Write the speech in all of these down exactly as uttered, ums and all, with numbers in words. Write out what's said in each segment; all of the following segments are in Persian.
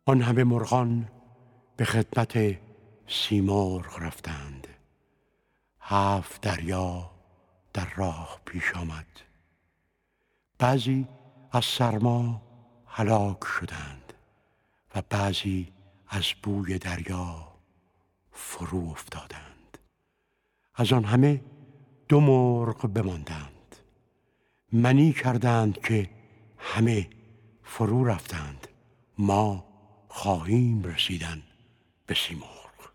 آن همه مرغان به خدمت سیمرغ رفتند. هفت دریا در راه پیش آمد. بعضی از سرما هلاک شدند و بعضی از بوی دریا فرو افتادند. از آن همه دو مرغ بماندند. منی کردند که همه فرو رفتند، ما خواهیم رسیدن به سیمرغ.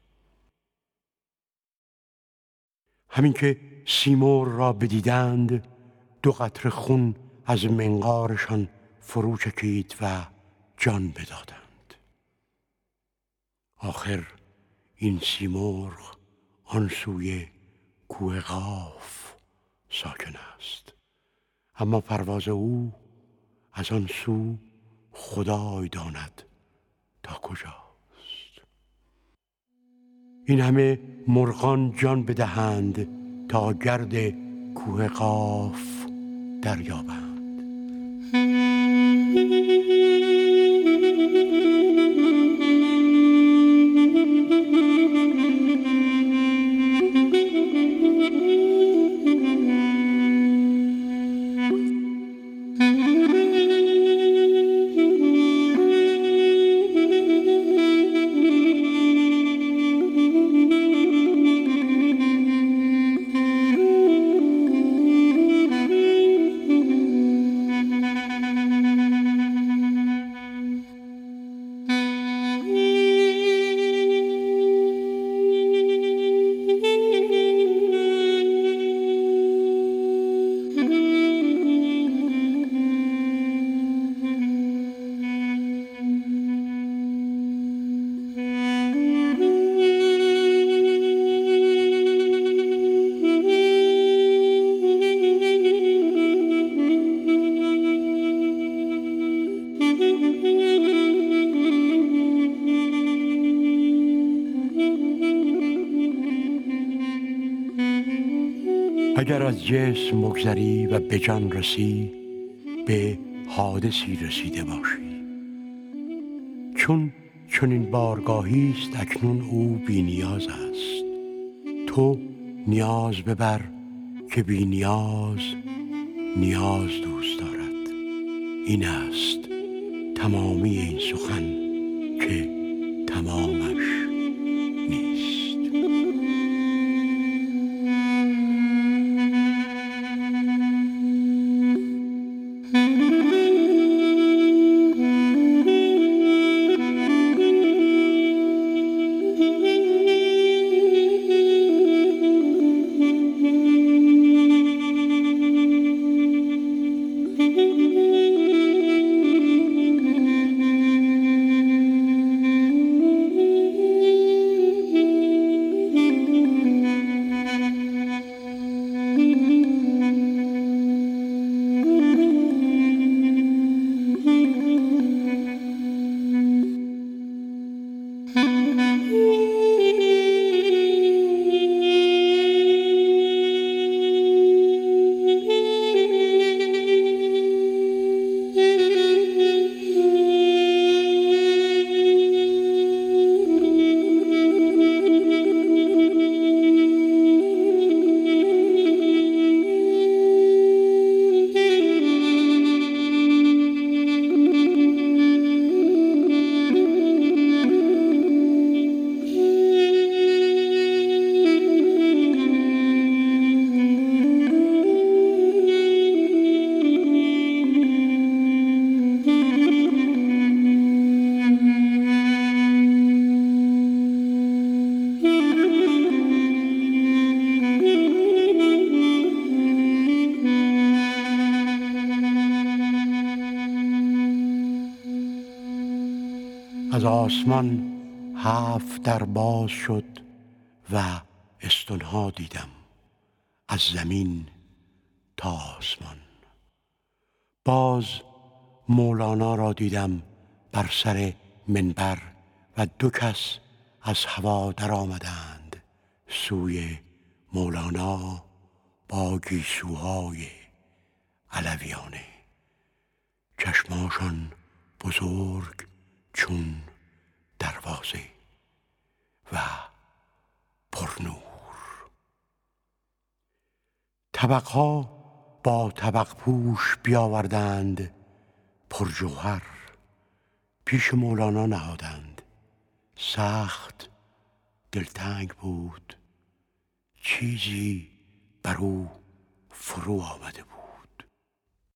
همین که سیمرغ را بدیدند، دو قطره خون از منقارشان فرو چکید و جان بدادند. آخر این سیمرغ آن سوی کوه قاف ساکن است، اما پرواز او از آن سو خدای داند تا کجاست. این همه مرغان جان بدهند تا گرد کوه قاف دریابند. اگر از جسم مگذری و به جان رسی، به حادثی رسیده باشی. چون چنین بارگاهی است اکنون او بی نیاز است. تو نیاز ببر که بی نیاز نیاز دوست دارد. این است تمامی این سخن که تمامش نیست. از آسمان هفت در باز شد و استنها دیدم از زمین تا آسمان. باز مولانا را دیدم بر سر منبر و دو کس از هوا در آمدند سوی مولانا با گیسوهای علویانه. چشماشان بزرگ چون تازه و پرنور. طبقها با طبق پوش بیاوردند پرجوهر، پیش مولانا نهادند. سخت دلتنگ بود، چیزی بر او فرو آمده بود.